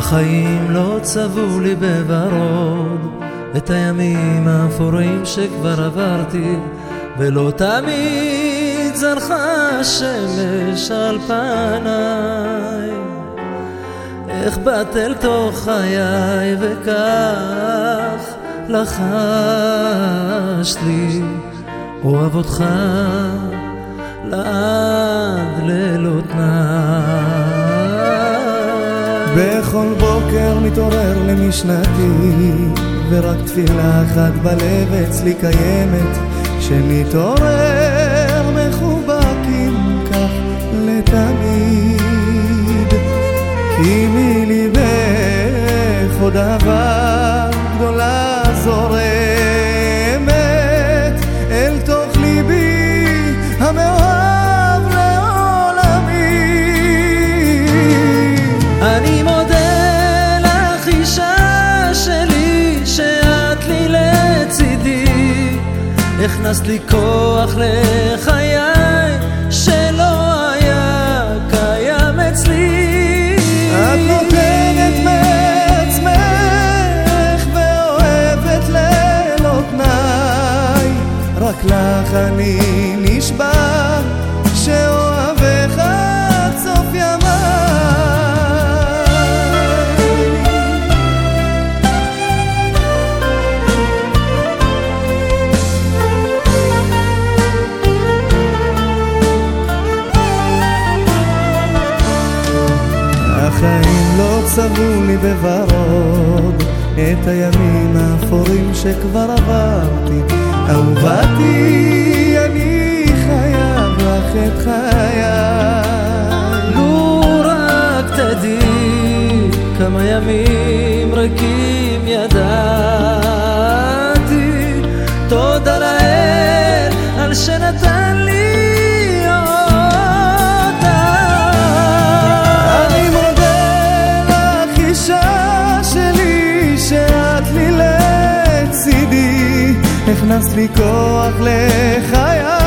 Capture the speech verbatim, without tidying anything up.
החיים לא צבעו לי בוורוד את הימים האפורים שכבר עברתי, ולא תמיד זרחה השמש על פניי. איך באת אל תוך חיי וכך לחשת לי, אוהב אותך לעד ללא תנאי. בכל בוקר מתעורר למשנתי, ורק תפילה אחת בלב אצלי קיימת, שמתעורר מחובקים כך לתמיד. כי מליבך עוד אהבה גדולה זורמת אל תוך ליבי המאוהב לעולמי. אני מודה לך אישה שלי שאת לי לצידי, הכנסת לי כוח לחיי שלא היה קיים אצלי. את נותנת מעצמך ואוהבת ללא תנאי, רק לך אני נשבע שאוהבך עד סוף ימיי. החיים לא צבעו לי בוורוד את הימים האפורים שכבר עברתי. אהובתי, אני חייב לך את חיי. לו רק תדעי כמה ימים ריקים ידעתי, תודה לאל על שנתן לי. הכנסת לי כוח לחיי